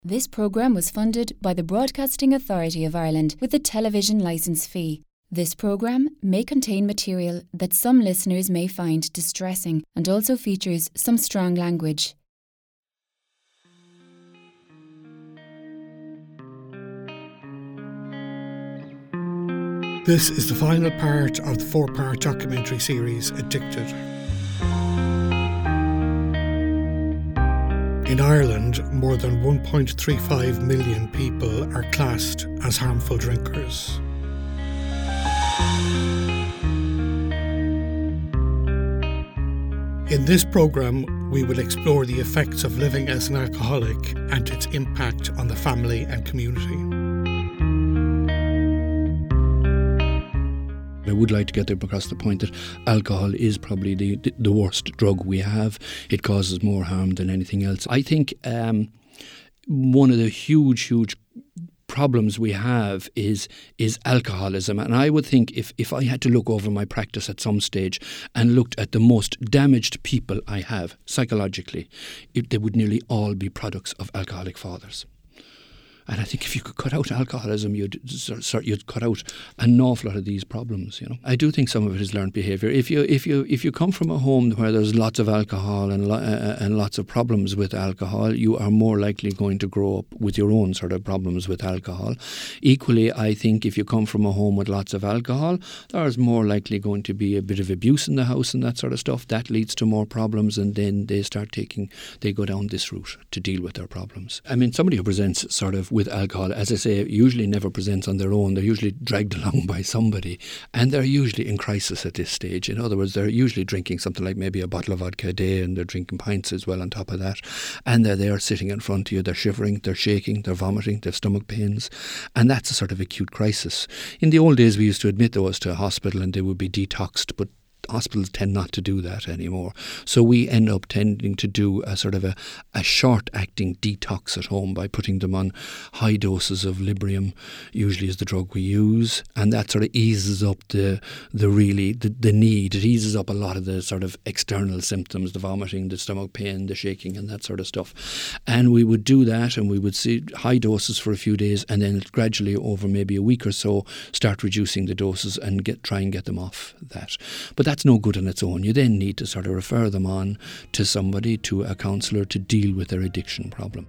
This programme was funded by the Broadcasting Authority of Ireland with the television licence fee. This programme may contain material that some listeners may find distressing and also features some strong language. This is the final part of the 4-part documentary series, Addicted. In Ireland, more than 1.35 million people are classed as harmful drinkers. In this programme, we will explore the effects of living as an alcoholic and its impact on the family and community. I would like to get across the point that alcohol is probably the worst drug we have. It causes more harm than anything else. I think one of the huge problems we have is alcoholism. And I would think if I had to look over my practice at some stage and looked at the most damaged people I have psychologically, they would nearly all be products of alcoholic fathers. And I think if you could cut out alcoholism, you'd cut out an awful lot of these problems. You know, I do think some of it is learned behaviour. If you come from a home where there's lots of alcohol and lots of problems with alcohol, you are more likely going to grow up with your own sort of problems with alcohol. Equally, I think if you come from a home with lots of alcohol, there's more likely going to be a bit of abuse in the house and that sort of stuff. That leads to more problems, and then they go down this route to deal with their problems. I mean, somebody who presents sort of with alcohol, as I say, usually never presents on their own. They're usually dragged along by somebody, and they're usually in crisis at this stage. In other words, they're usually drinking something like maybe a bottle of vodka a day, and they're drinking pints as well on top of that, and they're there sitting in front of you. They're shivering, they're shaking, they're vomiting, they have stomach pains, and that's a sort of acute crisis. In the old days, we used to admit those to a hospital and they would be detoxed, but hospitals tend not to do that anymore. So we end up tending to do a sort of a short-acting detox at home by putting them on high doses of Librium, usually is the drug we use, and that sort of eases up the need. It eases up a lot of the sort of external symptoms, the vomiting, the stomach pain, the shaking and that sort of stuff. And we would do that, and we would see high doses for a few days, and then gradually over maybe a week or so start reducing the doses and try and get them off that. But that's no good on its own. You then need to sort of refer them on to somebody, to a counsellor, to deal with their addiction problem.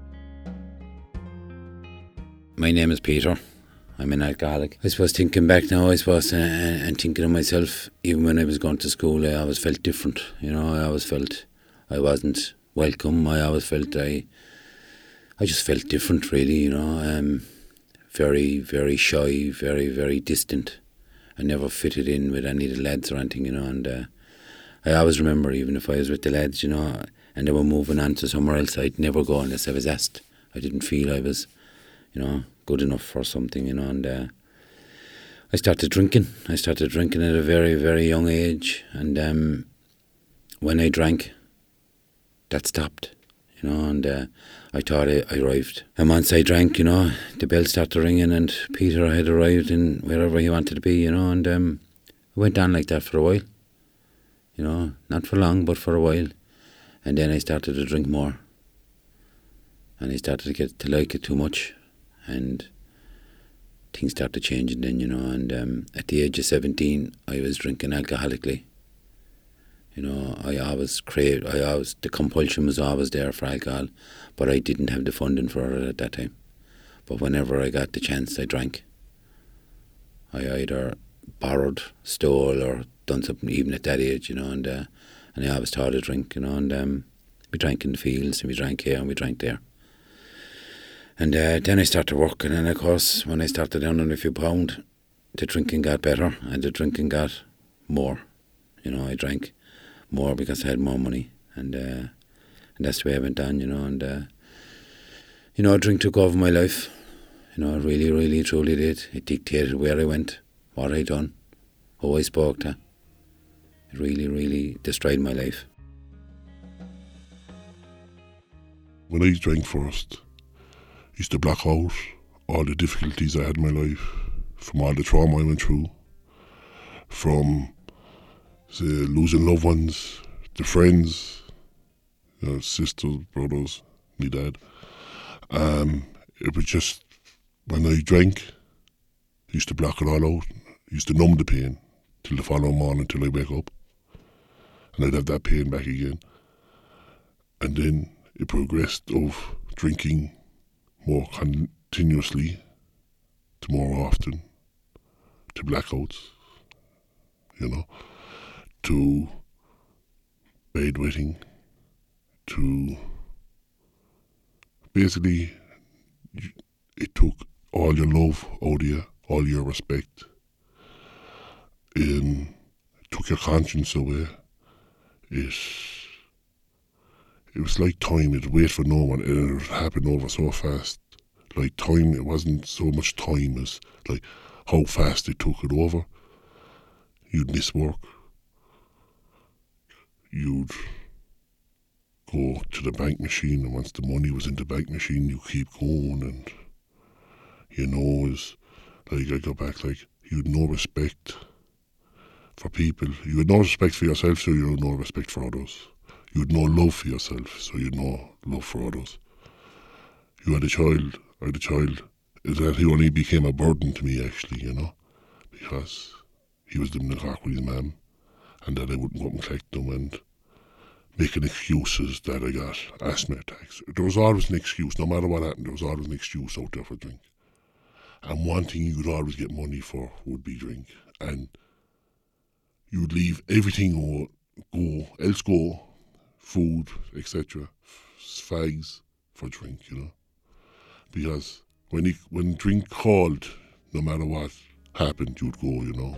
My name is Peter. I'm an alcoholic. I suppose thinking back now, and thinking of myself, even when I was going to school, I always felt different. You know, I always felt I wasn't welcome. I always felt I just felt different, really, you know. Very, very shy, very, very distant. I never fitted in with any of the lads or anything, you know, and I always remember, even if I was with the lads, you know, and they were moving on to somewhere else, I'd never go unless I was asked. I didn't feel I was, you know, good enough for something, you know, and I started drinking. I started drinking at a very, very young age, and when I drank, that stopped, you know, and I thought I arrived. And once I drank, you know, the bell started ringing and Peter had arrived in wherever he wanted to be, you know, and it went on like that for a while. You know, not for long, but for a while. And then I started to drink more. And I started to get to like it too much. And things started changing then, you know, and at the age of 17, I was drinking alcoholically. You know, the compulsion was always there for alcohol, but I didn't have the funding for it at that time. But whenever I got the chance, I drank. I either borrowed, stole, or done something even at that age, you know, and I always taught to drink, you know, and we drank in the fields, and we drank here, and we drank there. And then I started working, and of course, when I started earning a few pounds, the drinking got better, and the drinking got more. You know, I drank more because I had more money, and that's the way I went on, you know, and you know, drink took over my life, you know, it really, really, truly did. It dictated where I went, what I done, who I spoke to. It really, really destroyed my life. When I drank first, I used to block out all the difficulties I had in my life, from all the trauma I went through, from losing loved ones, the friends, you know, sisters, brothers, my dad. It was just, when I drank, I used to block it all out. I used to numb the pain till the following morning, till I wake up. And I'd have that pain back again. And then it progressed of drinking more continuously to more often, to blackouts, to bedwetting, to basically it took all your love out of you, all your respect. It took your conscience away. It was like time, it'd wait for no one, and it would happen over so fast. Like time, it wasn't so much time as like how fast it took it over. You'd miss work. You'd go to the bank machine, and once the money was in the bank machine, you keep going, and it's like I go back, like you had no respect for people. You had no respect for yourself, so you had no respect for others. You had no love for yourself, so you had no love for others. You had a child, I had a child, that he only became a burden to me actually, because he was living in Cork with his mum, and that I wouldn't go up and collect them and making excuses that I got asthma attacks. There was always an excuse, no matter what happened, there was always an excuse out there for drink. And one thing you could always get money for would be drink. And you'd leave everything go, food, etc., fags for drink, Because when drink called, no matter what happened, you'd go,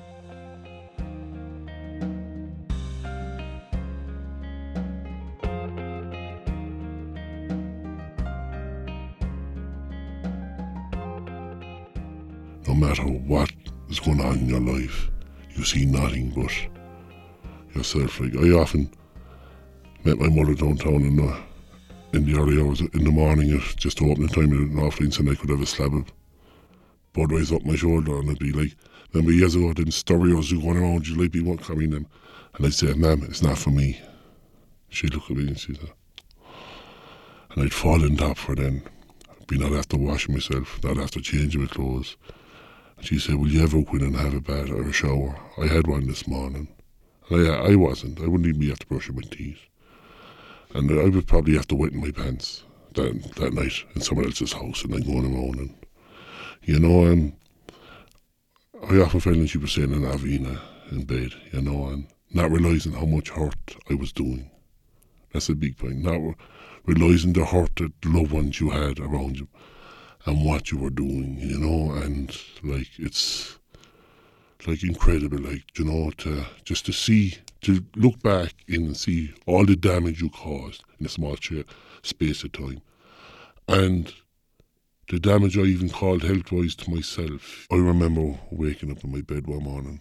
No matter what is going on in your life, you see nothing but yourself. Like I often met my mother downtown in the early hours in the morning, just to open the time in an off-line, and I could have a slab of Budweiser up my shoulder, and I'd be like, remember years ago, then stereos were going around, you like people coming in, and I'd say, "Ma'am, it's not for me." She'd look at me and she'd say, and I'd fall in top for then, be not after washing myself, not after changing my clothes. And she said, "Will you ever go in and have a bath or a shower?" I had one this morning. And I wasn't. I wouldn't even be after brushing my teeth. And I would probably have to wet in my pants that night in someone else's house, and then going around and, I often felt like she was saying an Avina in bed, and not realising how much hurt I was doing. That's a big point. Not realising the hurt that the loved ones you had around you and what you were doing, and like it's like incredible, like, to look back in and see all the damage you caused in a small space of time. And the damage I even caused health-wise to myself. I remember waking up in my bed one morning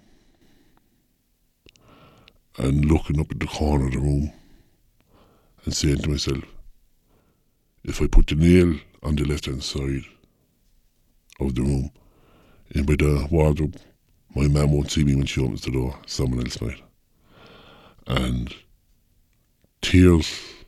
and looking up at the corner of the room and saying to myself, if I put the nail on the left-hand side of the room, in by the wardrobe, my mum won't see me when she opens the door, someone else might. And tears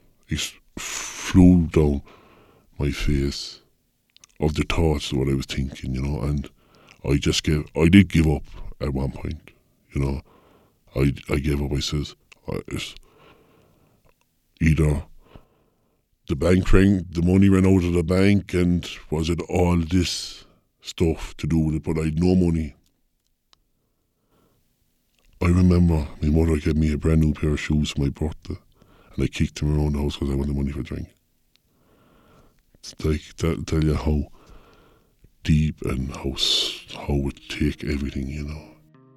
flew down my face of the thoughts of what I was thinking, and I did give up at one point, I gave up. I says, it's either the bank rang, the money ran out of the bank, and was it all this stuff to do with it, but I had no money. I remember my mother gave me a brand new pair of shoes for my birthday, and I kicked them around the house because I wanted money for drink. It's like, that'll tell you how deep and how it take everything,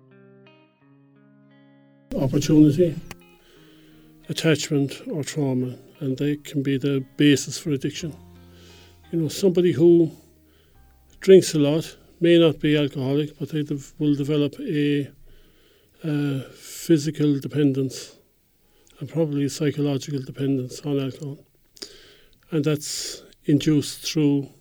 Opportunity, attachment or trauma, and they can be the basis for addiction. Somebody who drinks a lot may not be alcoholic, but they will develop a physical dependence and probably a psychological dependence on alcohol. And that's induced through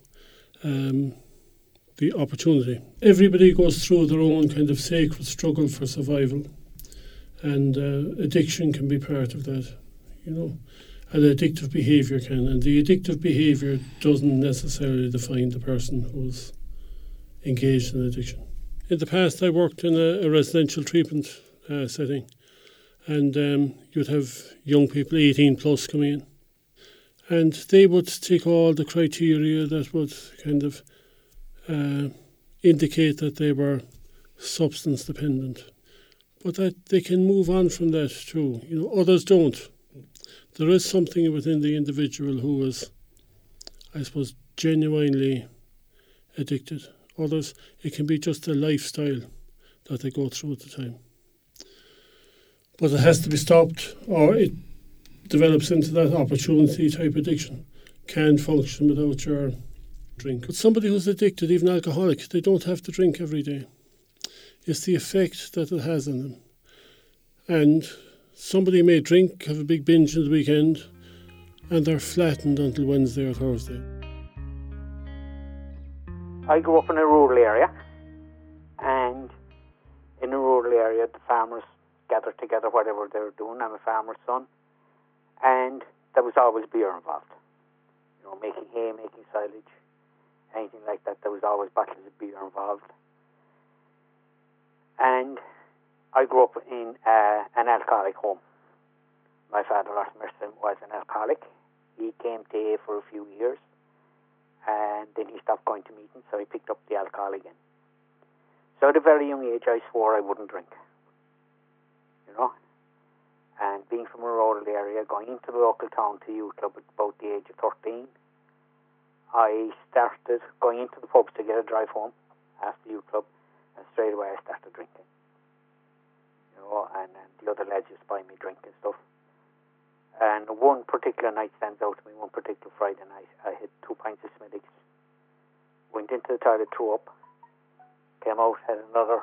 the opportunity. Everybody goes through their own kind of sacred struggle for survival, and addiction can be part of that, an addictive behaviour can. And the addictive behaviour doesn't necessarily define the person who's engaged in addiction. In the past, I worked in a residential treatment setting, and you'd have young people, 18 plus, coming in. And they would tick all the criteria that would kind of indicate that they were substance dependent. But that they can move on from that too. Others don't. There is something within the individual who is, I suppose, genuinely addicted. Others, it can be just a lifestyle that they go through at the time. But it has to be stopped, or it develops into that opportunity type addiction. Can't function without your drink. But somebody who's addicted, even alcoholic, they don't have to drink every day. It's the effect that it has on them. And somebody may drink, have a big binge in the weekend, and they're flattened until Wednesday or Thursday. I grew up in a rural area, and in a rural area the farmers gathered together whatever they were doing. I'm a farmer's son, and there was always beer involved. Making hay, making silage, anything like that. There was always bottles of beer involved. And I grew up in an alcoholic home. My father, Lord Mercer, was an alcoholic. He came to AA for a few years, and then he stopped going to meetings, so he picked up the alcohol again. So at a very young age, I swore I wouldn't drink. And being from a rural area, going into the local town to youth club at about the age of 13, I started going into the pubs to get a drive home after youth club, and straight away I started drinking. And the other lads used to buy me drink and stuff. And one particular night stands out to me, one particular Friday night. I had 2 pints of Smithwick's, went into the toilet, threw up, came out, had another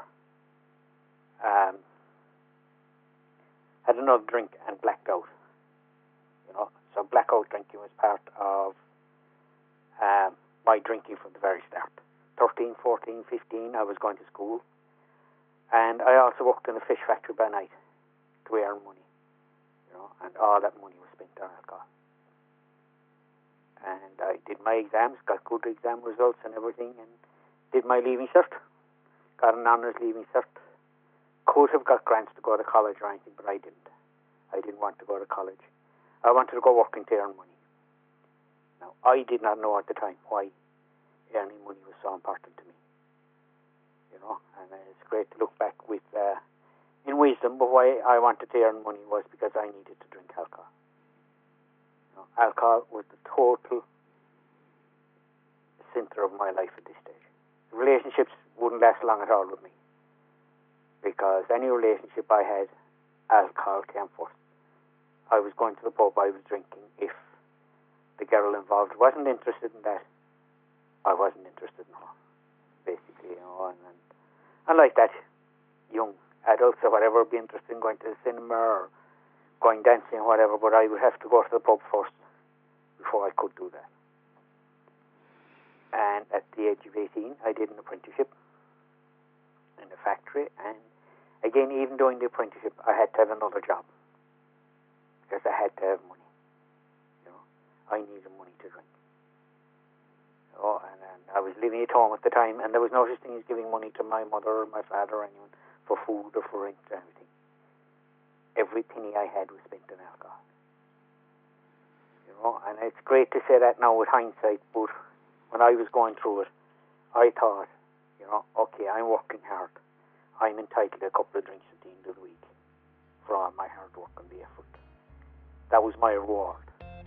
drink and blacked out. So blackout drinking was part of my drinking from the very start. 13, 14, 15, I was going to school. And I also worked in a fish factory by night to earn money. And all that money was spent on alcohol. And I did my exams, got good exam results and everything, and did my leaving cert. Got an honours leaving cert. Could have got grants to go to college or anything, but I didn't. I didn't want to go to college. I wanted to go working to earn money. Now, I did not know at the time why earning money was so important to me. And it's great to look back with in wisdom, but why I wanted to earn money was because I needed to drink alcohol. Alcohol was the total centre of my life at this stage. Relationships wouldn't last long at all with me, because any relationship I had, alcohol came first. I was going to the pub, I was drinking. If the girl involved wasn't interested in that, I wasn't interested in her, basically. And like that, young adults or whatever would be interested in going to the cinema or going dancing or whatever, but I would have to go to the pub first before I could do that. And at the age of 18, I did an apprenticeship in a factory, and again, even during the apprenticeship, I had to have another job because I had to have money. I needed money to drink. And I was living at home at the time, and there was no such thing as giving money to my mother or my father or anyone for food or for rent or anything. Every penny I had was spent on alcohol. And it's great to say that now with hindsight, but when I was going through it, I thought, okay, I'm working hard. I'm entitled to a couple of drinks at the end of the week for all my hard work and the effort. That was my reward.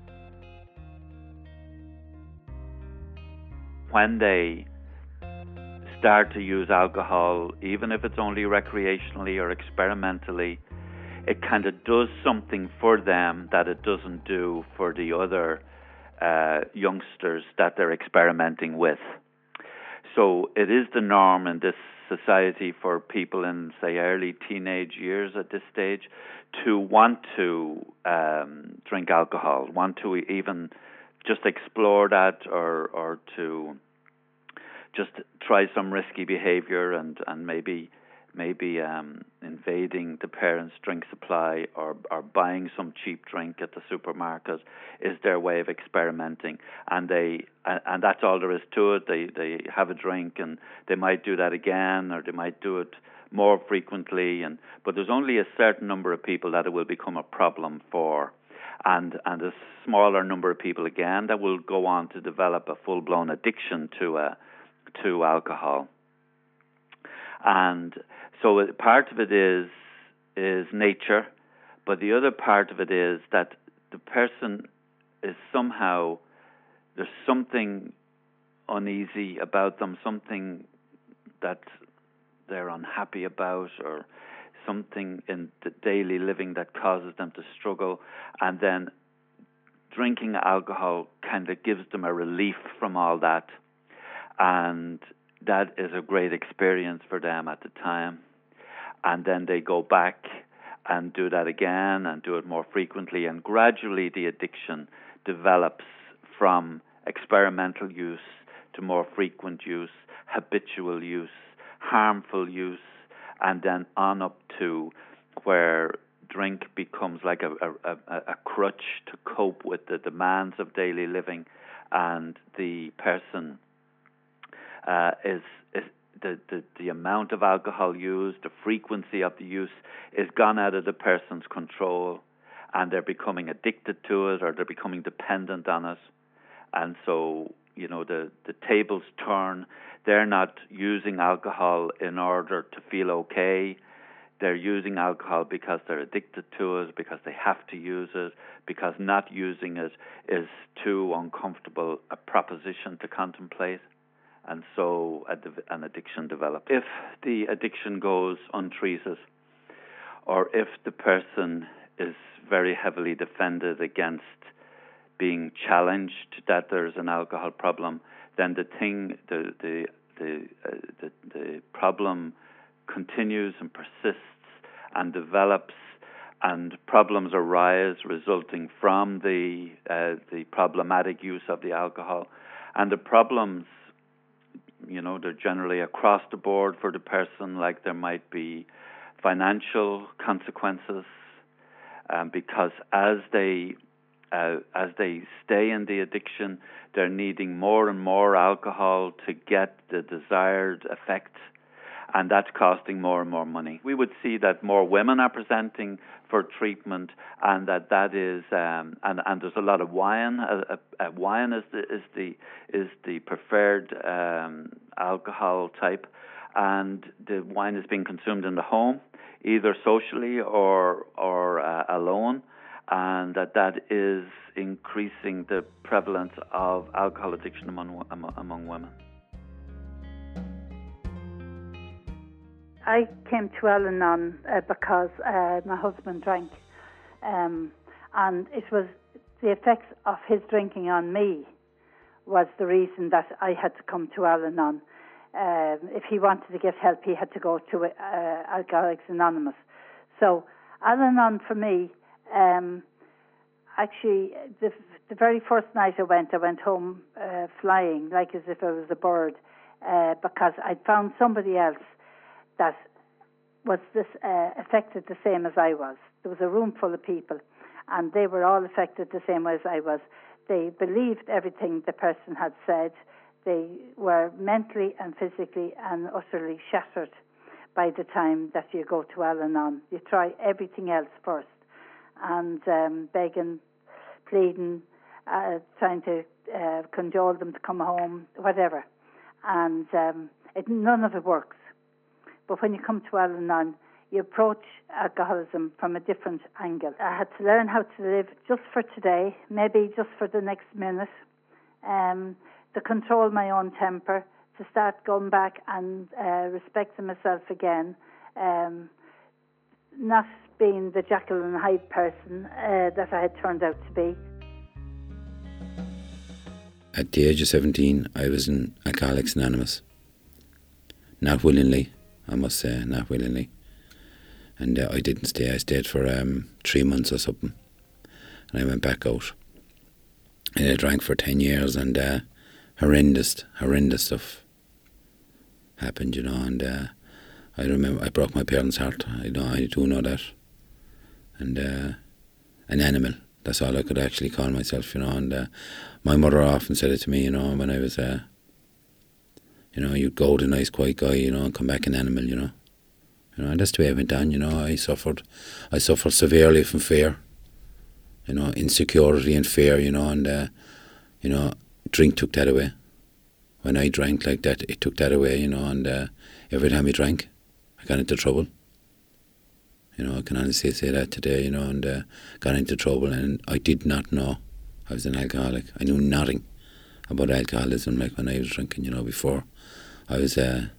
When they start to use alcohol, even if it's only recreationally or experimentally, it kind of does something for them that it doesn't do for the other youngsters that they're experimenting with. So it is the norm in this society for people in, say, early teenage years at this stage to want to drink alcohol, want to even just explore that or to just try some risky behavior and maybe maybe invading the parents' drink supply or buying some cheap drink at the supermarket is their way of experimenting, and that's all there is to it. They have a drink and they might do that again, or they might do it more frequently, but there's only a certain number of people that it will become a problem for, and a smaller number of people again that will go on to develop a full-blown addiction to alcohol. And so part of it is nature, but the other part of it is that the person is somehow, there's something uneasy about them, something that they're unhappy about, or something in the daily living that causes them to struggle, and then drinking alcohol kind of gives them a relief from all that, and that is a great experience for them at the time. And then they go back and do that again and do it more frequently, and gradually the addiction develops from experimental use to more frequent use, habitual use, harmful use, and then on up to where drink becomes like a crutch to cope with the demands of daily living, and the person is the amount of alcohol used, the frequency of the use is gone out of the person's control, and they're becoming addicted to it, or they're becoming dependent on it. And so, the tables turn. They're not using alcohol in order to feel okay. They're using alcohol because they're addicted to it, because they have to use it, because not using it is too uncomfortable a proposition to contemplate. And so an addiction develops. If the addiction goes untreated, or if the person is very heavily defended against being challenged that there's an alcohol problem, then the problem continues and persists and develops, and problems arise resulting from the problematic use of the alcohol. And the problems, they're generally across the board for the person. Like there might be financial consequences, because as they stay in the addiction, they're needing more and more alcohol to get the desired effect, and that's costing more and more money. We would see that more women are presenting for treatment, and that is and there's a lot of wine. Wine is the preferred alcohol type, and the wine is being consumed in the home, either socially or alone, and that is increasing the prevalence of alcohol addiction among women. I came to Al-Anon because my husband drank, and it was the effects of his drinking on me was the reason that I had to come to Al-Anon. If he wanted to get help, he had to go to Alcoholics Anonymous. So Al-Anon for me, actually, the very first night I went home flying, like as if I was a bird, because I'd found somebody else that was affected the same as I was. There was a room full of people, and they were all affected the same way as I was. They believed everything the person had said. They were mentally and physically and utterly shattered by the time that you go to Al-Anon. You try everything else first, and begging, pleading, trying to cajole them to come home, whatever. And none of it works. But when you come to Al-Anon, you approach alcoholism from a different angle. I had to learn how to live just for today, maybe just for the next minute, to control my own temper, to start going back and respecting myself again, not being the Jekyll and Hyde person that I had turned out to be. At the age of 17, I was in Alcoholics Anonymous. Not willingly, I must say, not willingly. And I didn't stay. I stayed for 3 months or something. And I went back out. And I drank for 10 years, and horrendous stuff happened, and I remember I broke my parents' heart. I do know that. And an animal. That's all I could actually call myself, you know. And my mother often said it to me, you know, when I was, you know, you'd go to a nice quiet guy, you know, and come back an animal, you know. You know, and that's the way I went on, you know. I suffered severely from fear, you know, insecurity and fear, you know, and, you know, drink took that away. When I drank like that, it took that away, you know, and every time I drank, I got into trouble. You know, I can honestly say that today, you know, and got into trouble, and I did not know I was an alcoholic. I knew nothing about alcoholism, like when I was drinking, you know, before. I was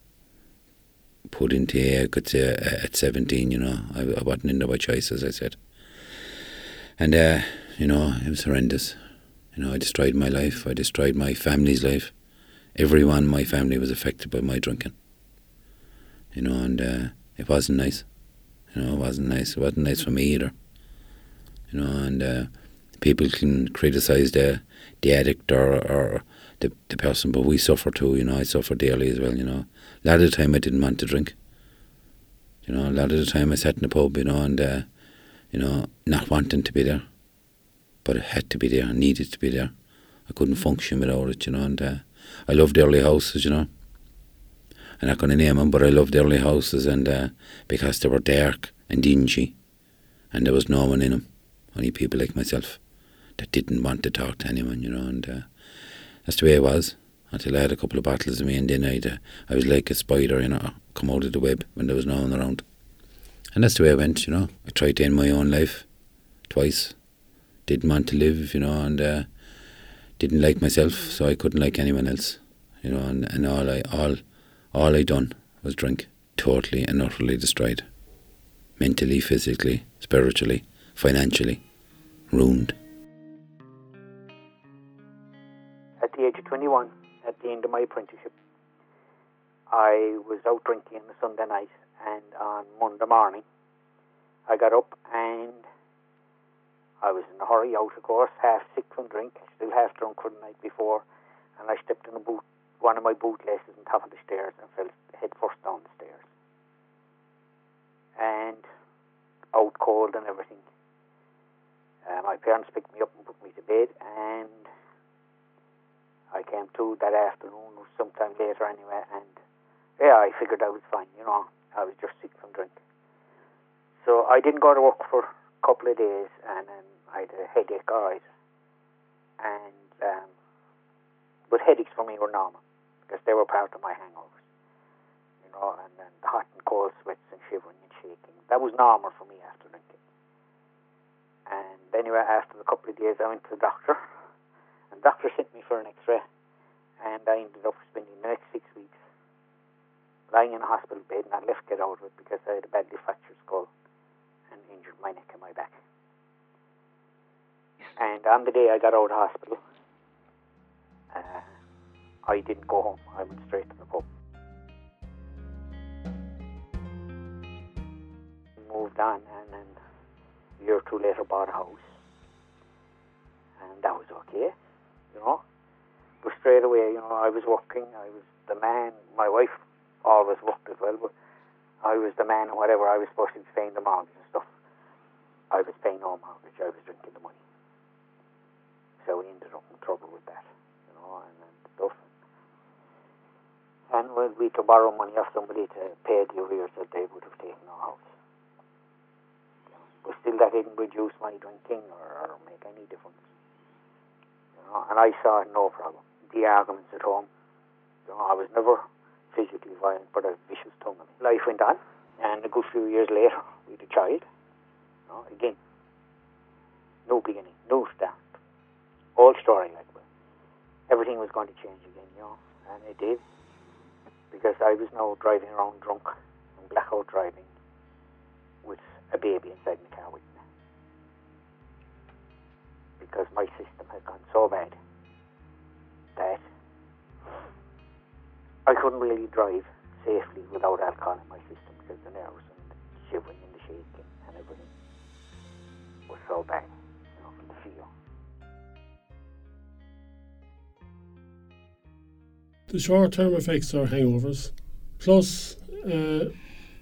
put into, I could say, at 17, you know. I wasn't in there by choice, as I said. And, you know, it was horrendous. You know, I destroyed my life. I destroyed my family's life. Everyone in my family was affected by my drinking. You know, and it wasn't nice. You know, it wasn't nice. It wasn't nice for me either. You know, and people can criticise the addict or the person, but we suffer too. You know, I suffer daily as well. You know, a lot of the time I didn't want to drink. You know, a lot of the time I sat in the pub, you know, and you know, not wanting to be there, but it had to be there. I needed to be there. I couldn't function without it. You know, and I loved early houses. You know. I'm not going to name them, but I loved early houses, and because they were dark and dingy, and there was no one in them, only people like myself that didn't want to talk to anyone, you know, and that's the way it was until I had a couple of bottles of me, and then I was like a spider, you know, come out of the web when there was no one around. And that's the way I went, you know. I tried to end my own life twice, didn't want to live, you know, and didn't like myself, so I couldn't like anyone else, you know, and all I done was drink, totally and utterly destroyed. Mentally, physically, spiritually, financially, ruined. At the age of 21, at the end of my apprenticeship, I was out drinking on a Sunday night, and on Monday morning, I got up and I was in a hurry out, of course, half sick from drink, still half drunk from the night before, and I stepped in one of my bootlaces on top of the stairs and fell head first down the stairs. And out cold and everything. My parents picked me up and put me to bed, and I came to that afternoon or sometime later anyway, and yeah, I figured I was fine, you know. I was just sick from drink. So I didn't go to work for a couple of days, and then I had a headache, alright. And but headaches for me were normal, because they were part of my hangovers, you know, and then the hot and cold sweats and shivering and shaking. That was normal for me after drinking. And anyway, after a couple of days, I went to the doctor, and the doctor sent me for an x-ray, and I ended up spending the next 6 weeks lying in a hospital bed, and I left get out of it because I had a badly fractured skull and injured my neck and my back. And on the day I got out of hospital, I didn't go home. I went straight to the pub. Moved on, and then a year or two later bought a house. And that was okay, you know. But straight away, you know, I was working. I was the man. My wife always worked as well, but I was the man, whatever. I was supposed to be paying the mortgage and stuff. I was paying no mortgage. I was drinking the money. So we ended up in trouble with that, you know, and stuff. And we to borrow money off somebody to pay the arrears that they would have taken our house. But still, that didn't reduce my drinking or make any difference. You know, and I saw no problem. The arguments at home, you know, I was never physically violent, but a vicious tongue. Life went on, and a good few years later, we had a child. You know, again, no beginning, no start. Old story, like, but everything was going to change again, you know, and it did. Because I was now driving around drunk and blackout driving with a baby inside the car with me. Because my system had gone so bad that I couldn't really drive safely without alcohol in my system, because the nerves and the shivering and the shaking and everything was so bad, you know, from the fear. The short-term effects are hangovers, plus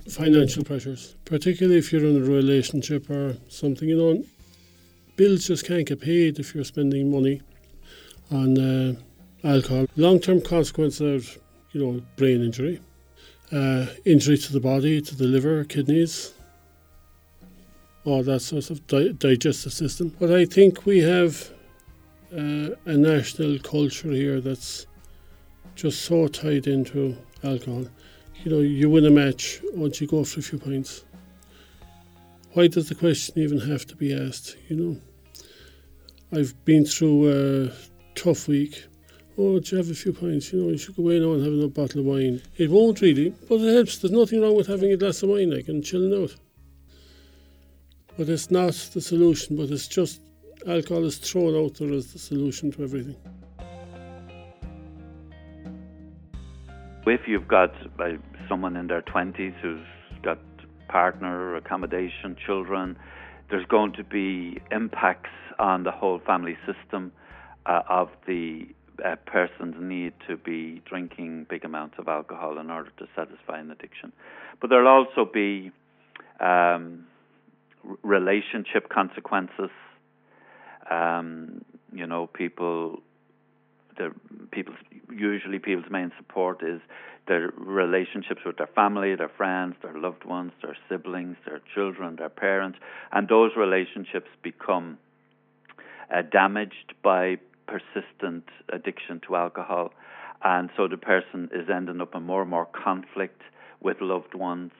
financial pressures, particularly if you're in a relationship or something. Bills just can't get paid if you're spending money on alcohol. Long-term consequences are, brain injury, injury to the body, to the liver, kidneys, all that sort of digestive system. But I think we have a national culture here that's just so tied into alcohol. You win a match once you go for a few pints. Why does the question even have to be asked? I've been through a tough week. Oh, do you have a few pints? You should go away now and have a bottle of wine. It won't really, but it helps. There's nothing wrong with having a glass of wine, and chilling out. But it's not the solution, but it's just alcohol is thrown out there as the solution to everything. If you've got someone in their 20s who's got partner, accommodation, children, there's going to be impacts on the whole family system of the person's need to be drinking big amounts of alcohol in order to satisfy an addiction. But there'll also be relationship consequences. People's main support is their relationships with their family, their friends, their loved ones, their siblings, their children, their parents, and those relationships become damaged by persistent addiction to alcohol, and so the person is ending up in more and more conflict with loved ones,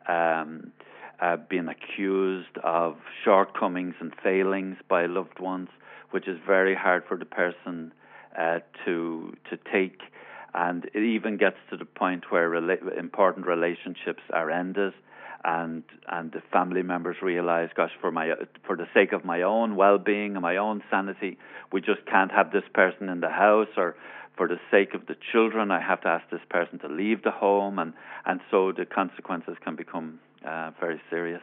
being accused of shortcomings and failings by loved ones, which is very hard for the person to take, and it even gets to the point where important relationships are ended, and the family members realize, gosh, for the sake of my own well-being and my own sanity, we just can't have this person in the house, or for the sake of the children, I have to ask this person to leave the home, and so the consequences can become very serious.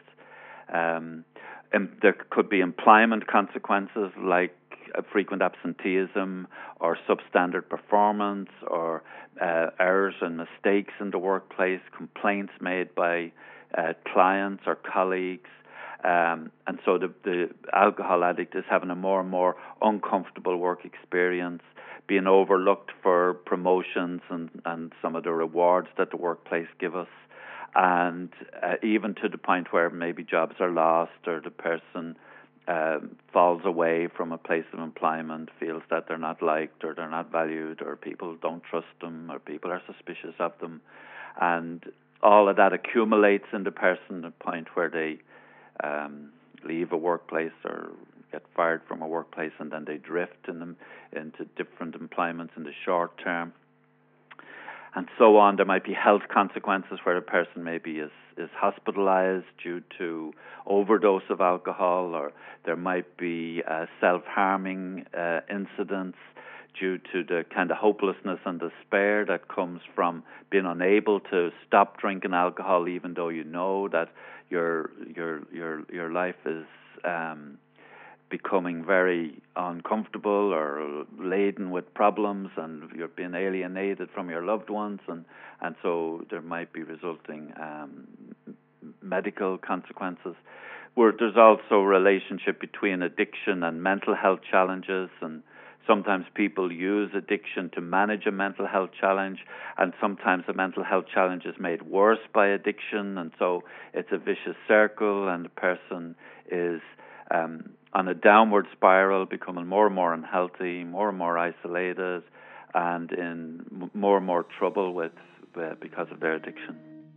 There could be employment consequences like frequent absenteeism or substandard performance or errors and mistakes in the workplace, complaints made by clients or colleagues. And so the alcohol addict is having a more and more uncomfortable work experience, being overlooked for promotions and some of the rewards that the workplace give us, and even to the point where maybe jobs are lost or the person falls away from a place of employment, feels that they're not liked or they're not valued, or people don't trust them, or people are suspicious of them. And all of that accumulates in the person to the point where they leave a workplace or get fired from a workplace, and then they drift into different employments in the short term. And so on. There might be health consequences where a person maybe is hospitalized due to overdose of alcohol, or there might be self-harming incidents due to the kind of hopelessness and despair that comes from being unable to stop drinking alcohol, even though you know that your life is becoming very uncomfortable or laden with problems, and you're being alienated from your loved ones, and so there might be resulting medical consequences. There's also relationship between addiction and mental health challenges, and sometimes people use addiction to manage a mental health challenge, and sometimes a mental health challenge is made worse by addiction, and so it's a vicious circle, and the person is on a downward spiral, becoming more and more unhealthy, more and more isolated, and in more and more trouble because of their addiction.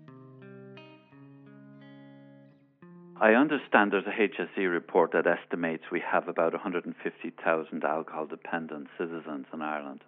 I understand there's a HSE report that estimates we have about 150,000 alcohol-dependent citizens in Ireland.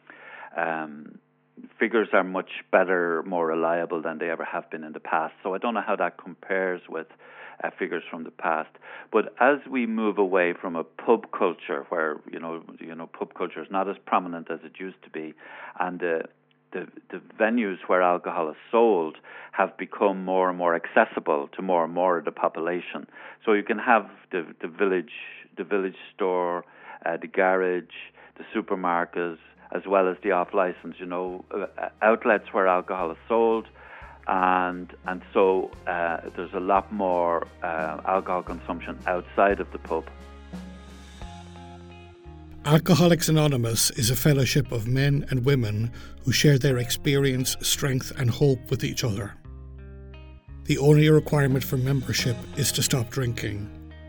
Figures are much better, more reliable than they ever have been in the past, so I don't know how that compares with figures from the past. But as we move away from a pub culture, where pub culture is not as prominent as it used to be, and the venues where alcohol is sold have become more and more accessible to more and more of the population. So you can have the village store, the garage, the supermarkets, as well as the off-license, outlets where alcohol is sold, And so there's a lot more alcohol consumption outside of the pub. Alcoholics Anonymous is a fellowship of men and women who share their experience, strength and hope with each other. The only requirement for membership is to stop drinking.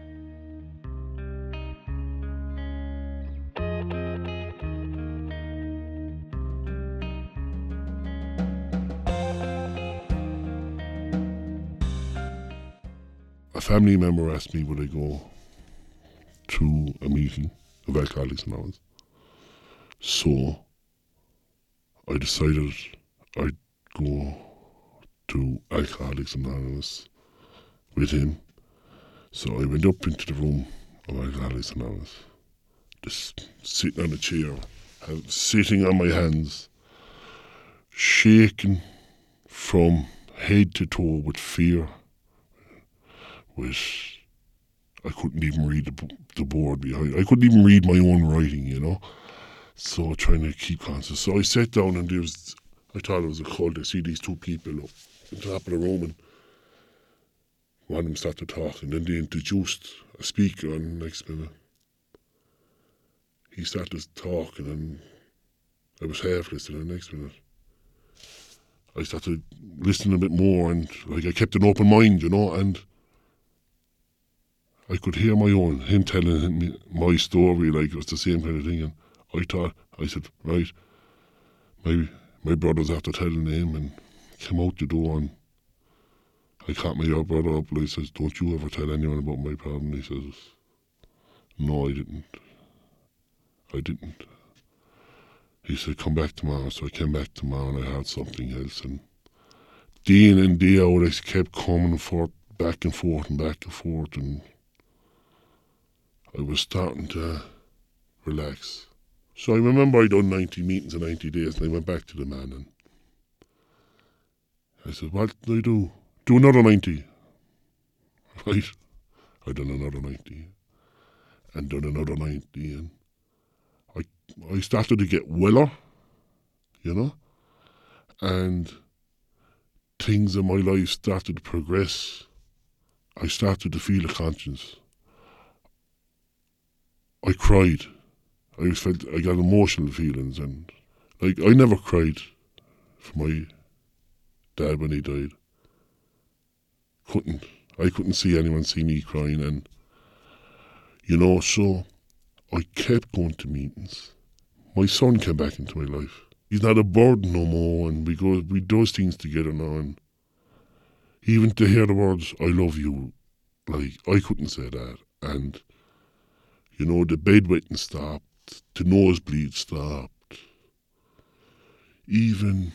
A family member asked me would I go to a meeting of Alcoholics Anonymous. So I decided I'd go to Alcoholics Anonymous with him. So I went up into the room of Alcoholics Anonymous, just sitting on a chair, sitting on my hands, shaking from head to toe with fear. I couldn't even read the board behind. I couldn't even read my own writing, you know. So trying to keep conscious. So I sat down and I thought it was a cult. I see these two people up on top of the room and one of them started talking. Then they introduced a speaker and the next minute he started talking and I was half listening. The next minute I started listening a bit more and I kept an open mind, you know, and I could hear him telling my story, like it was the same kind of thing. And I said, right, my brother's after telling him and came out the door and I caught my other brother up and I says, don't you ever tell anyone about my problem. He says, no, I didn't. He said, come back tomorrow. So I came back tomorrow and I had something else. And day in and day out, I kept coming forth, back and forth and back and forth. And I was starting to relax. So I remember I done 90 meetings in 90 days and I went back to the man and I said, what did I do? Do another 90. Right? I done another 90 and done another 90 and I started to get weller, you know, and things in my life started to progress. I started to feel a conscience. I cried. I got emotional feelings and like I never cried for my dad when he died. I couldn't see anyone see me crying and you know, so I kept going to meetings. My son came back into my life. He's not a burden no more and we do those things together now and even to hear the words, I love you, like I couldn't say that and you know, the bedwetting stopped, the nosebleed stopped. Even,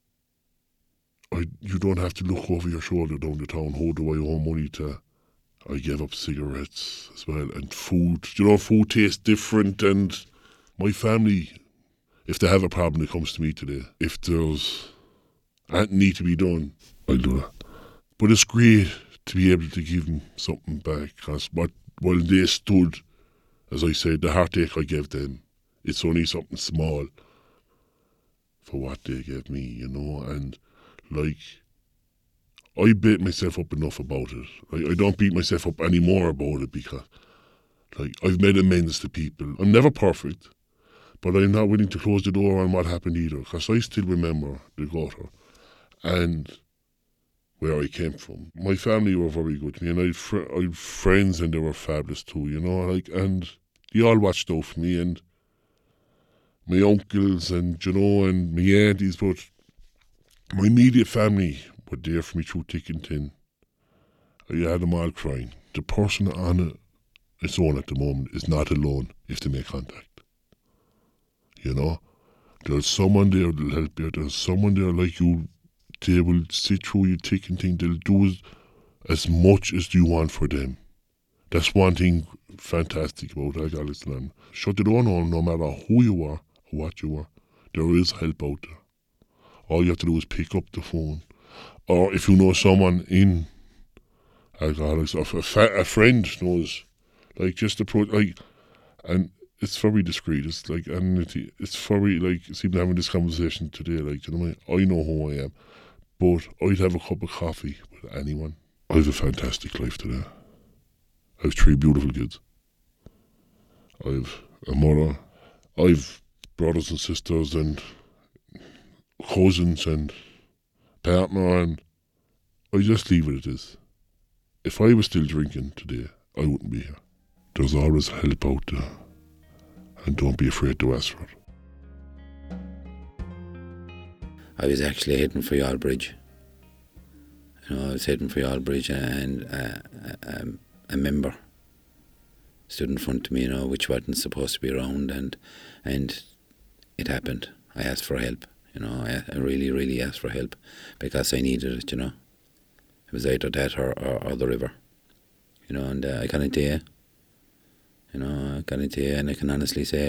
you don't have to look over your shoulder down the town, how do I owe money to? I gave up cigarettes as well, and food. You know, food tastes different, and my family, if they have a problem, it comes to me today. If there's anything need to be done, I'll do that. But it's great to be able to give them something back, because while they stood, as I said, the heartache I gave them, it's only something small for what they gave me, you know, and like, I beat myself up enough about it. I don't beat myself up anymore about it because, like, I've made amends to people. I'm never perfect, but I'm not willing to close the door on what happened either, because I still remember the gutter and where I came from. My family were very good to me, and I had friends and they were fabulous too, you know, like, and they all watched out for me, and my uncles and, you know, and my aunties, but my immediate family were there for me through thick and thin. I had them all crying. The person on its own at the moment is not alone if they make contact. You know, there's someone there that'll help you. There's someone there like you. They will sit through you thick and thin. They'll do as much as you want for them. That's one thing fantastic about Alcoholics Anonymous. Shut the door on, no matter who you are or what you are. There is help out there. All you have to do is pick up the phone. Or if you know someone in Alcoholics, or a friend knows, like, just approach, like, and it's very discreet. It's like anonymity. It's very, like, it's even having this conversation today, like, you know what I mean? I know who I am. But I'd have a cup of coffee with anyone. I have a fantastic life today. I have 3 beautiful kids. I have a mother. I have brothers and sisters and cousins and partner, and I just leave it at this. If I was still drinking today, I wouldn't be here. There's always help out there, and don't be afraid to ask for it. I was actually heading for Yallbridge. I was heading for Yallbridge, and a member stood in front of me, which wasn't supposed to be around, and it happened. I asked for help, I really, really asked for help because I needed it, It was either that or the river, and I got into it. I got into it, and I can honestly say,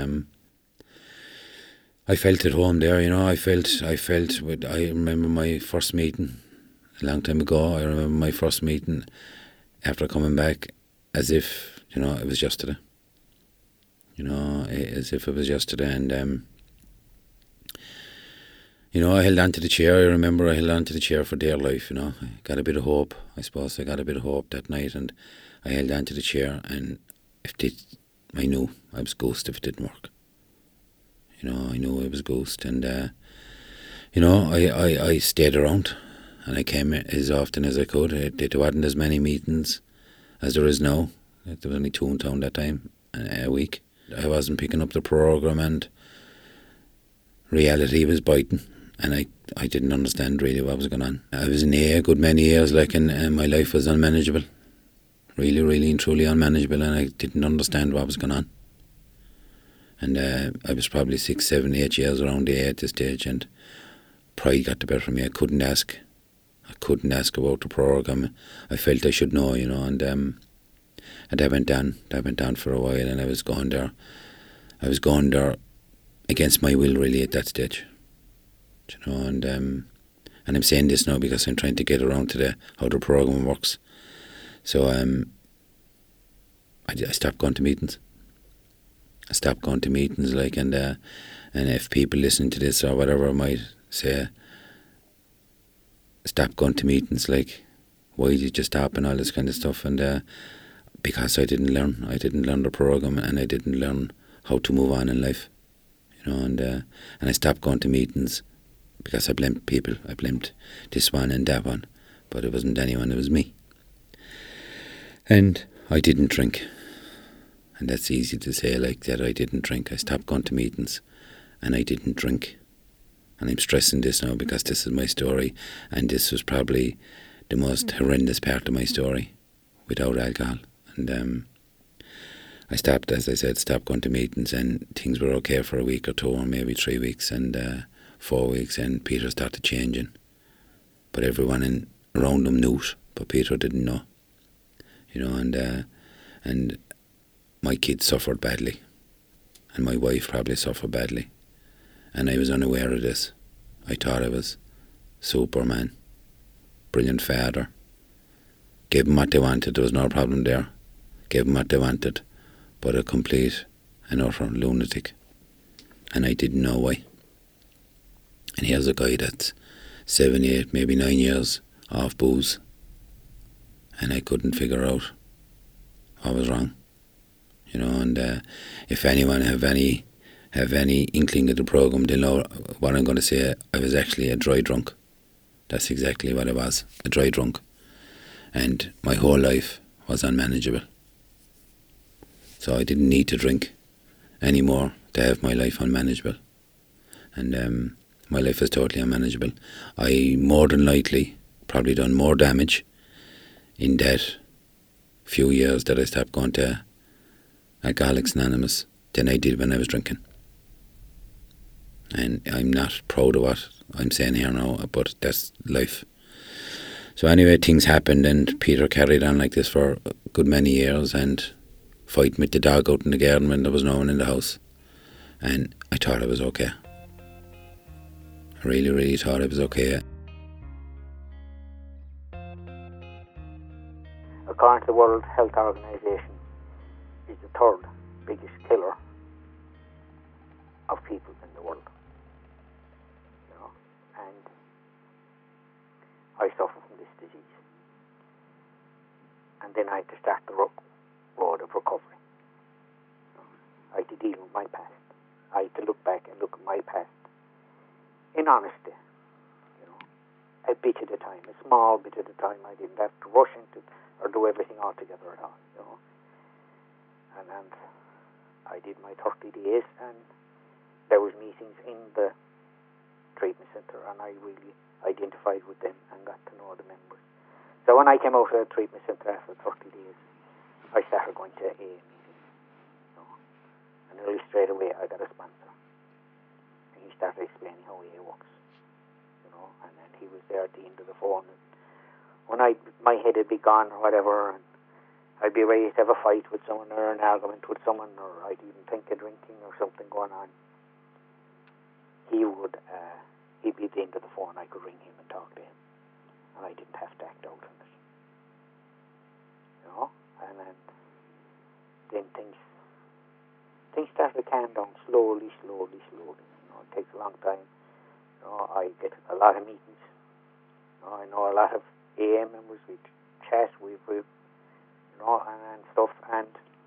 I felt at home there, I remember my first meeting a long time ago. I remember my first meeting after coming back as if, it was yesterday. As if it was yesterday. And, I held on to the chair. I remember I held on to the chair for dear life, I got a bit of hope, I suppose. I got a bit of hope that night, and I held on to the chair, and I knew I was ghost if it didn't work. I knew I was ghost, and, I stayed around, and I came as often as I could. There wasn't as many meetings as there is now. There was only 2 in town that time, a week. I wasn't picking up the programme, and reality was biting, and I didn't understand really what was going on. I was in A a good many years, and my life was unmanageable. Really, really and truly unmanageable, and I didn't understand what was going on. And I was probably 6, 7, 8 years around A at this stage, and pride got the better of me. I couldn't ask about the programme. I felt I should know, and that went on for a while, and I was going there against my will really at that stage, and I'm saying this now because I'm trying to get around to how the programme works. So I stopped going to meetings. And if people listen to this or whatever might say, stop going to meetings, why did you stop and all this kind of stuff, and because I didn't learn the programme, and I didn't learn how to move on in life, and I stopped going to meetings because I blamed people. I blamed this one and that one, but it wasn't anyone, it was me. And I didn't drink. And that's easy to say that. I didn't drink. I stopped going to meetings and I didn't drink. And I'm stressing this now because this is my story, and this was probably the most horrendous part of my story without alcohol. And I stopped, as I said, going to meetings, and things were okay for a week or 2 or maybe 3 weeks and 4 weeks, and Peter started changing. But everyone around him knew it, but Peter didn't know. And my kids suffered badly, and my wife probably suffered badly, and I was unaware of this. I thought I was Superman, brilliant father, gave them what they wanted, there was no problem there, gave them what they wanted, but a complete and utter lunatic, and I didn't know why. And here's a guy that's 7, 8, maybe 9 years off booze, and I couldn't figure out what was wrong, and if anyone have any inkling of the programme, they'll know what I'm going to say. I was actually a dry drunk. That's exactly what I was, a dry drunk, and my whole life was unmanageable. So I didn't need to drink anymore to have my life unmanageable, and my life was totally unmanageable. I more than likely probably done more damage in that few years that I stopped going to Alcoholics Anonymous than I did when I was drinking. And I'm not proud of what I'm saying here now, but that's life. So anyway, things happened, and Peter carried on like this for a good many years, and fighting with the dog out in the garden when there was no one in the house. And I thought I was okay. I really, really thought I was okay. According to the World Health Organization, is the third biggest killer of people in the world. And I suffer from this disease. And then I had to start the road of recovery. I had to deal with my past. I had to look back and look at my past in honesty, a bit at a time, a small bit at a time. I didn't have to rush into or do everything all together at all, And I did my 30 days, and there was meetings in the treatment centre, and I really identified with them and got to know the members. So when I came out of the treatment centre after 30 days, I started going to AA meetings, and really straight away I got a sponsor, and he started explaining how AA works, and then he was there at the end of the phone. And when my head would be gone or whatever, and I'd be ready to have a fight with someone or an argument with someone, or I'd even think of drinking or something going on, he'd be at the end of the phone. I could ring him and talk to him, and I didn't have to act out on it, and then things started to calm down slowly. It takes a long time. I get a lot of meetings. I know a lot of AA members. We chat, we and stuff, and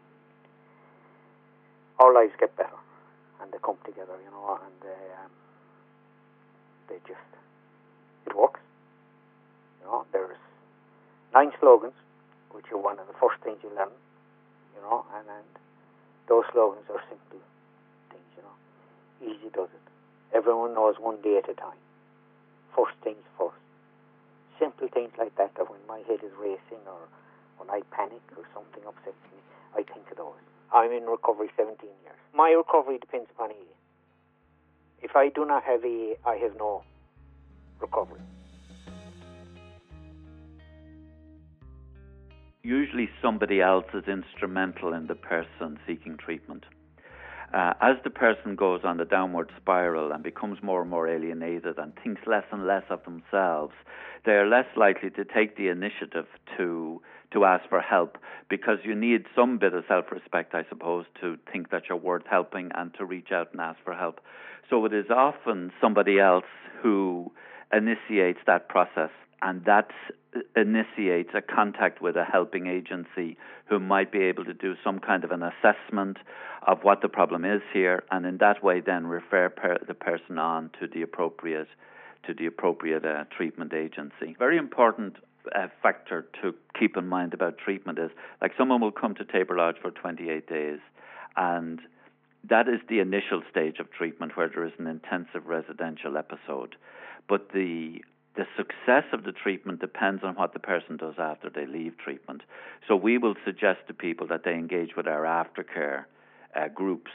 our lives get better, and they come together, and they just, it works. There's 9 slogans, which are one of the first things you learn, and those slogans are simple things, easy does it. Everyone knows one day at a time. First things first. Simple things like that when my head is racing or when I panic or something upsets me, I think of those. I'm in recovery 17 years. My recovery depends upon AA. If I do not have AA, I have no recovery. Usually somebody else is instrumental in the person seeking treatment. As the person goes on the downward spiral and becomes more and more alienated and thinks less and less of themselves, they are less likely to take the initiative to ask for help, because you need some bit of self-respect, I suppose, to think that you're worth helping and to reach out and ask for help. So it is often somebody else who initiates that process, and that initiates a contact with a helping agency who might be able to do some kind of an assessment of what the problem is here, and in that way then refer the person on to the appropriate treatment agency. Very important factor to keep in mind about treatment is, like, someone will come to Tabor Lodge for 28 days, and that is the initial stage of treatment where there is an intensive residential episode. But the success of the treatment depends on what the person does after they leave treatment. So we will suggest to people that they engage with our aftercare groups.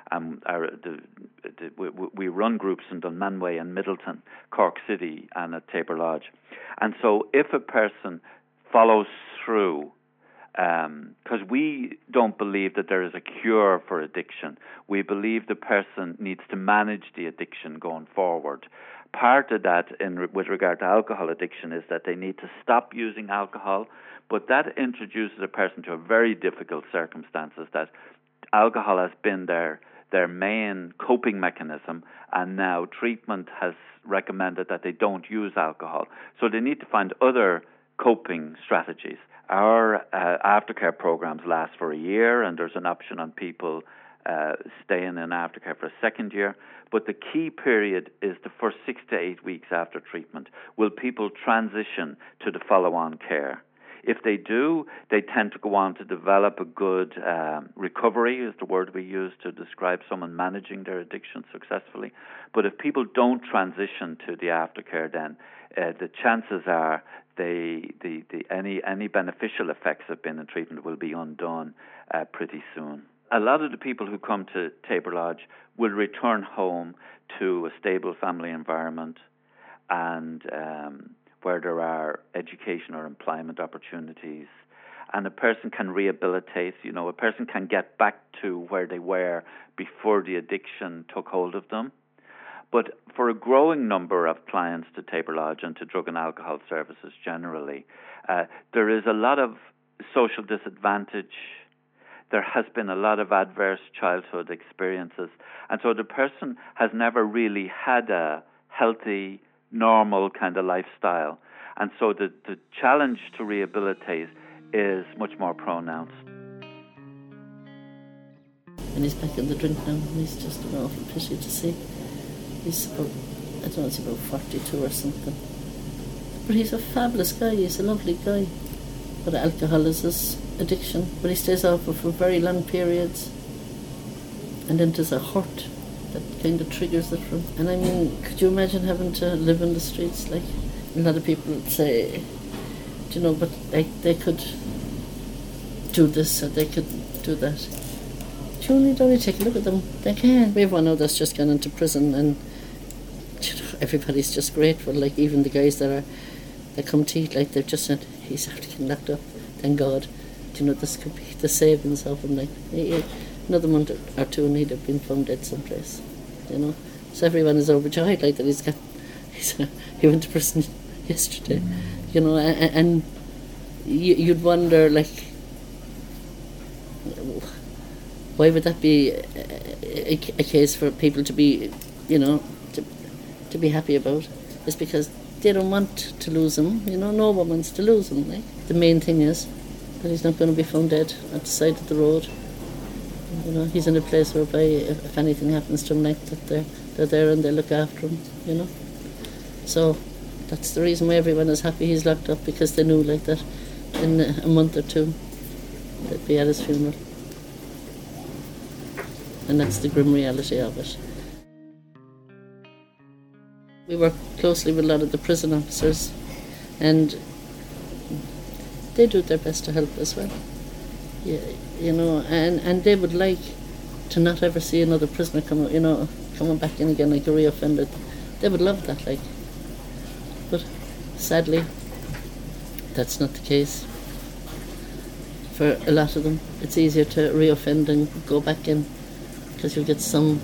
We run groups in Dunmanway and Middleton, Cork City, and at Tabor Lodge. And so if a person follows through, because we don't believe that there is a cure for addiction. We believe the person needs to manage the addiction going forward. Part of that with regard to alcohol addiction is that they need to stop using alcohol, but that introduces a person to a very difficult circumstances, that alcohol has been their main coping mechanism, and now treatment has recommended that they don't use alcohol. So they need to find other coping strategies. Our aftercare programs last for a year, and there's an option on people staying in aftercare for a second year. But the key period is the first 6 to 8 weeks after treatment. Will people transition to the follow-on care? If they do, they tend to go on to develop a good recovery, is the word we use to describe someone managing their addiction successfully. But if people don't transition to the aftercare, then the chances are any beneficial effects of being in treatment will be undone pretty soon. A lot of the people who come to Tabor Lodge will return home to a stable family environment and where there are education or employment opportunities, and a person can rehabilitate. A person can get back to where they were before the addiction took hold of them. But for a growing number of clients to Tabor Lodge and to drug and alcohol services generally, there is a lot of social disadvantage. There has been a lot of adverse childhood experiences, and so the person has never really had a healthy, normal kind of lifestyle. And so the challenge to rehabilitate is much more pronounced. And he's back in the drink now, and he's just an awful pity to see. He's about, I don't know, it's about 42 or something. But he's a fabulous guy, he's a lovely guy. But alcohol is his addiction. But he stays off it for very long periods. And then there's a hurt that kind of triggers it for him. And I mean, could you imagine having to live in the streets? Like, a lot of people would say, you know, but they could do this or they could do that. You only take a look at them. They can. We have one now that's just gone into prison, and you know, everybody's just grateful. Like, even the guys that come to eat, like, they've just said, he's after getting locked up. Thank God. You know, this could be the savings of him. Like, another month or two and he'd have been found dead someplace. You know, so everyone is overjoyed, like, that he went to prison yesterday. You know, and you'd wonder, like, why would that be a case for people to be, you know, to be happy about? It's because they don't want to lose him. You know, no one wants to lose him. Like, the main thing is that he's not going to be found dead at the side of the road. You know, he's in a place whereby if anything happens to him, like, that they're there and they look after him. You know, so that's the reason why everyone is happy he's locked up, because they knew, like, that in a month or two they'd be at his funeral. And that's the grim reality of it. We work closely with a lot of the prison officers, and they do their best to help as well. Yeah, you know, and they would like to not ever see another prisoner coming back in again like a reoffender. They would love that, like. But sadly, that's not the case. For a lot of them, it's easier to reoffend and go back in, because you'll get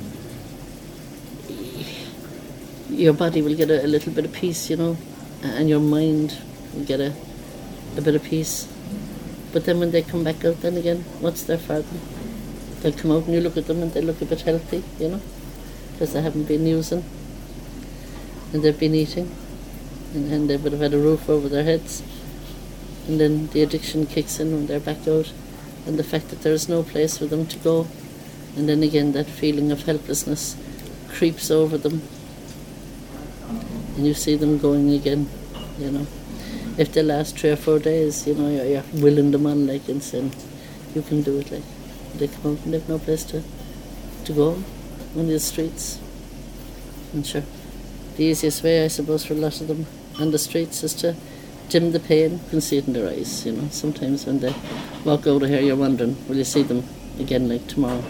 your body will get a little bit of peace, you know, and your mind will get a bit of peace. But then when they come back out, then again, what's there for them? They'll come out and you look at them and they look a bit healthy, you know, because they haven't been using and they've been eating, and they would have had a roof over their heads. And then the addiction kicks in when they're back out, and the fact that there's no place for them to go. And then again, that feeling of helplessness creeps over them. And you see them going again, you know. If they last 3 or 4 days, you know, you're willing them on, like, and saying, you can do it, like. They come out and they've no place to go on the streets. And sure, the easiest way, I suppose, for a lot of them on the streets is to dim the pain. You can see it in their eyes, you know. Sometimes when they walk out of here, you're wondering, will you see them again, like, tomorrow?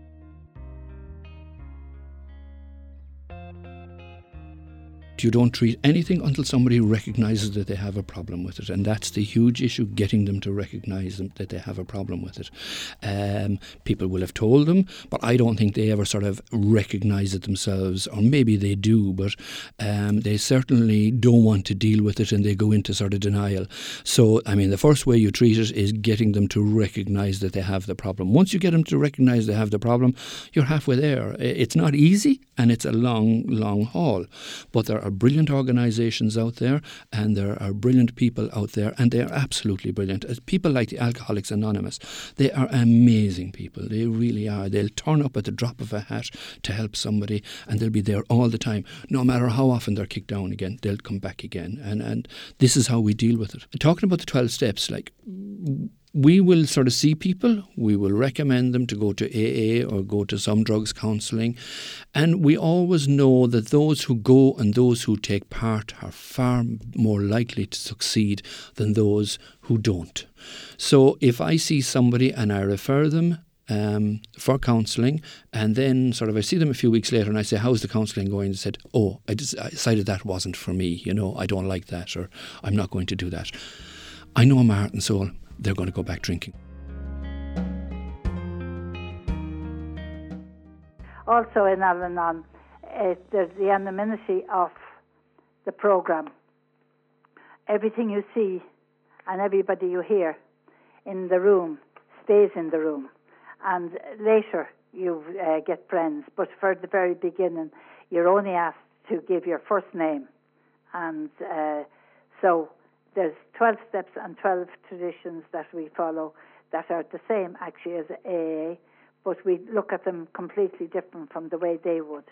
You don't treat anything until somebody recognises that they have a problem with it, and that's the huge issue, getting them to recognise that they have a problem with it. People will have told them, but I don't think they ever sort of recognise it themselves, or maybe they do, but they certainly don't want to deal with it, and they go into sort of denial. So, I mean, the first way you treat it is getting them to recognise that they have the problem. Once you get them to recognise they have the problem, you're halfway there. It's not easy, and it's a long, long haul, but there are brilliant organisations out there, and there are brilliant people out there, and they are absolutely brilliant. People like the Alcoholics Anonymous, they are amazing people. They really are. They'll turn up at the drop of a hat to help somebody, and they'll be there all the time. No matter how often they're kicked down again, they'll come back again. And this is how we deal with it. Talking about the 12 steps, like, we will sort of see people, we will recommend them to go to AA or go to some drugs counselling, and we always know that those who go and those who take part are far more likely to succeed than those who don't. So if I see somebody and I refer them for counselling, and then sort of I see them a few weeks later and I say, how's the counselling going? They said, I decided that wasn't for me, you know, I don't like that, or I'm not going to do that. I know my heart and soul, they're going to go back drinking. Also in Al-Anon, there's the anonymity of the programme. Everything you see and everybody you hear in the room stays in the room. And later you get friends, but for the very beginning you're only asked to give your first name and So there's 12 steps and 12 traditions that we follow that are the same actually as AA, but we look at them completely different from the way they would.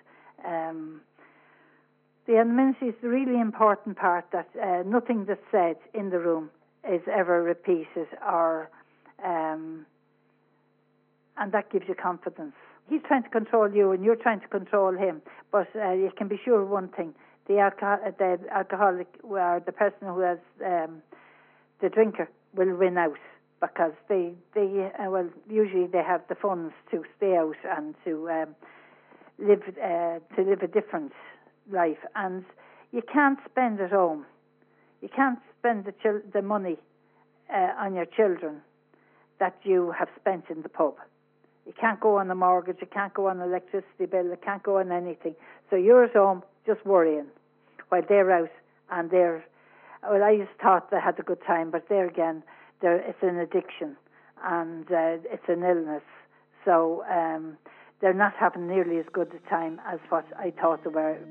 The anonymity is the really important part, that nothing that's said in the room is ever repeated, or and that gives you confidence. He's trying to control you and you're trying to control him, but you can be sure of one thing: the alcoholic or the person who has the drinker will win out, because they usually they have the funds to stay out and to live a different life, and you can't spend at home. You can't spend the money on your children that you have spent in the pub. You can't go on a mortgage, you can't go on an electricity bill, you can't go on anything. So you're at home just worrying while they're out, and I just thought they had a good time, but there again, it's an addiction and it's an illness. So they're not having nearly as good a time as what I thought they were.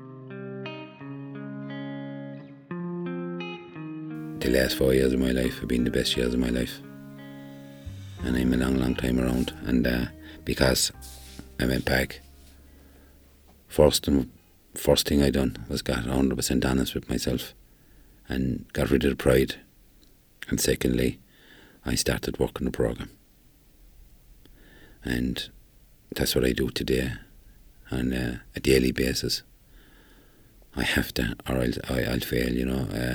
The last 4 years of my life have been the best years of my life. And I'm a long time around. And because I went back, first thing I done was got 100% honest with myself and got rid of the pride. And secondly, I started working the programme. And that's what I do today on a daily basis. I have to, or I'll fail, you know.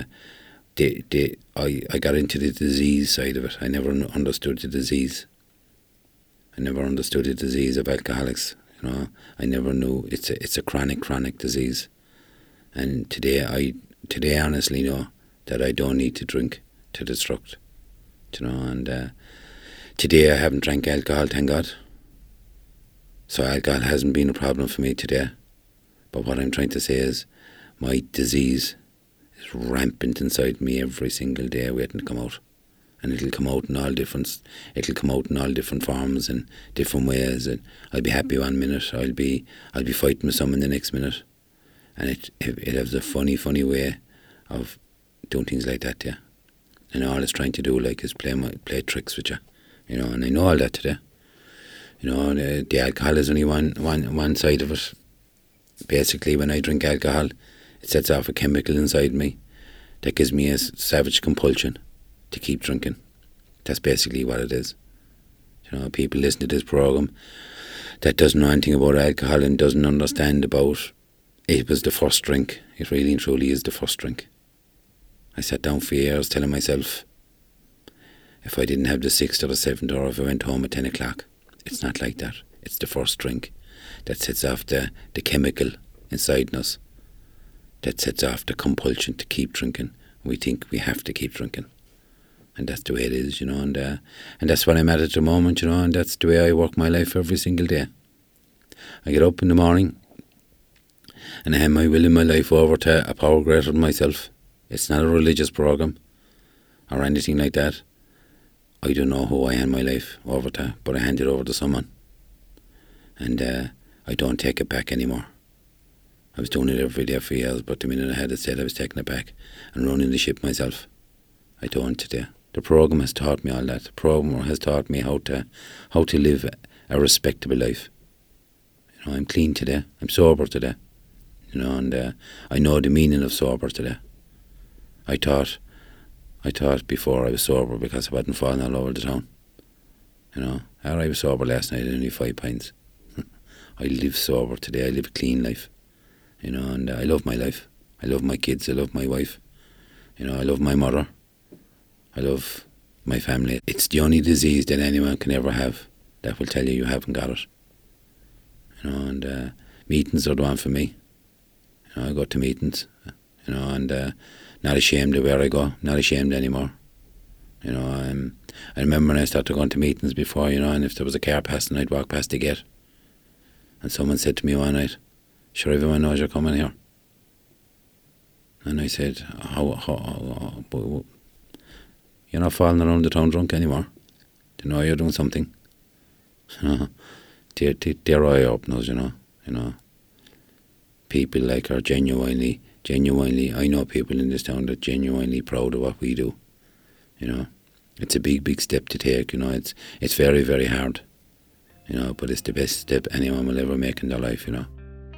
I got into the disease side of it. I never understood the disease. I never understood the disease of alcoholics. You know, I never knew it's a chronic disease. And today I honestly know that I don't need to drink to destruct. You know, and today I haven't drank alcohol, thank God. So alcohol hasn't been a problem for me today. But what I'm trying to say is, my disease is rampant inside me every single day, waiting to come out, and it'll come out in all different forms and different ways. And I'll be happy 1 minute, I'll be fighting with someone the next minute, and it has a funny way of doing things like that, yeah. And all it's trying to do is play tricks with you, you know. And I know all that today, you know. The alcohol is only one side of it. Basically, when I drink alcohol, it sets off a chemical inside me that gives me a savage compulsion to keep drinking. That's basically what it is. You know, people listen to this programme that doesn't know anything about alcohol and doesn't understand about it was the first drink. It really and truly is the first drink. I sat down for years telling myself, if I didn't have the 6th or the 7th, or if I went home at 10 o'clock, it's not like that. It's the first drink that sets off the chemical inside us, that sets off the compulsion to keep drinking. We think we have to keep drinking, and that's the way it is, you know. And that's what I'm at the moment, you know. And that's the way I work my life every single day. I get up in the morning, and I hand my will in my life over to a power greater than myself. It's not a religious program or anything like that. I don't know who I hand my life over to, but I hand it over to someone, and I don't take it back anymore. I was doing it every day for years, but the minute I had it said, I was taking it back and running the ship myself. I don't today. The program has taught me all that. The program has taught me how to live a respectable life. You know, I'm clean today. I'm sober today. You know, and I know the meaning of sober today. I thought before I was sober because I hadn't fallen all over the town. You know, I was sober last night, only 5 pints. I live sober today. I live a clean life. You know, and I love my life. I love my kids. I love my wife. You know, I love my mother. I love my family. It's the only disease that anyone can ever have that will tell you haven't got it. You know, and meetings are the one for me. You know, I go to meetings. You know, and not ashamed of where I go. Not ashamed anymore. You know, I remember when I started going to meetings before, you know, and if there was a car passing, I'd walk past the gate. And someone said to me one night, "Sure, everyone knows you're coming here." And I said, how you're not falling around the town drunk anymore. They know you're doing something. They're eye openers, you know. People are genuinely genuinely, I know people in this town that are genuinely proud of what we do. You know, it's a big, big step to take. You know, it's very, very hard. You know, but it's the best step anyone will ever make in their life. You know.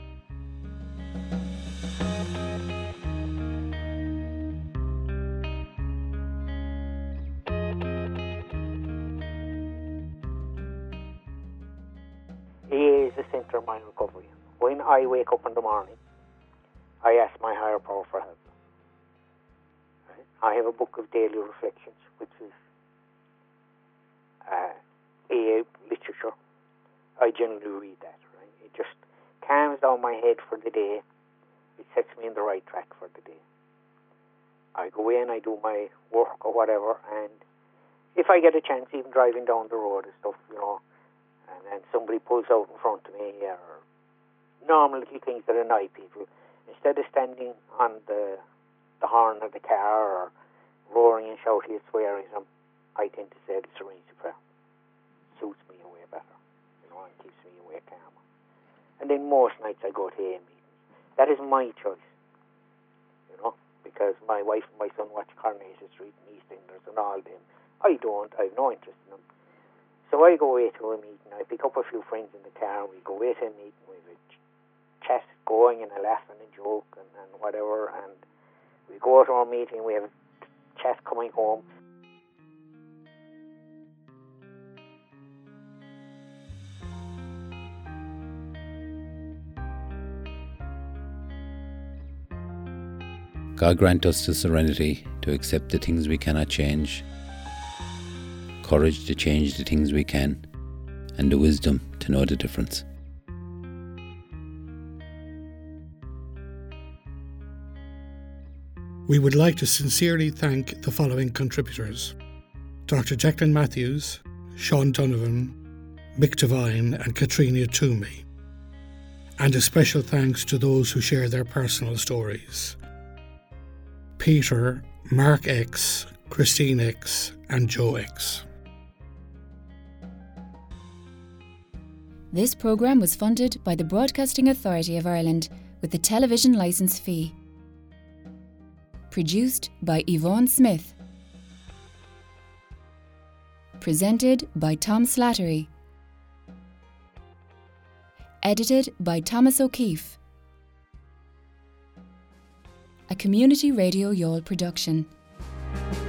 AA is the centre of my recovery. When I wake up in the morning, I ask my higher power for help. Right? I have a book of daily reflections, which is AA literature. I generally read that. Right? It just calms down my head for the day. It sets me in the right track for the day. I go in, I do my work or whatever, and if I get a chance, even driving down the road and stuff, you know, and then somebody pulls out in front of me, or normal little things that annoy people, instead of standing on the horn of the car or roaring and shouting and swearing, I tend to say the serenity prayer. Suits me away better, you know, and keeps me away calmer. And then most nights I go to AA meetings. That is my choice, you know, because my wife and my son watch Coronation Street and EastEnders and all them. I don't. I have no interest in them. So I go away to a meeting. I pick up a few friends in the car and we go away to a meeting. We have a chat going and a laugh and a joke and whatever. And we go to our meeting. We have a chat coming home. God grant us the serenity to accept the things we cannot change, courage to change the things we can, and the wisdom to know the difference. We would like to sincerely thank the following contributors: Dr. Jacqueline Matthews, Sean Donovan, Mick Devine and Katrina Toomey. And a special thanks to those who share their personal stories: Peter, Mark X, Christine X and Joe X. This programme was funded by the Broadcasting Authority of Ireland with the television licence fee. Produced by Yvonne Smith. Presented by Tom Slattery. Edited by Thomas O'Keefe. A Community Radio Youghal production.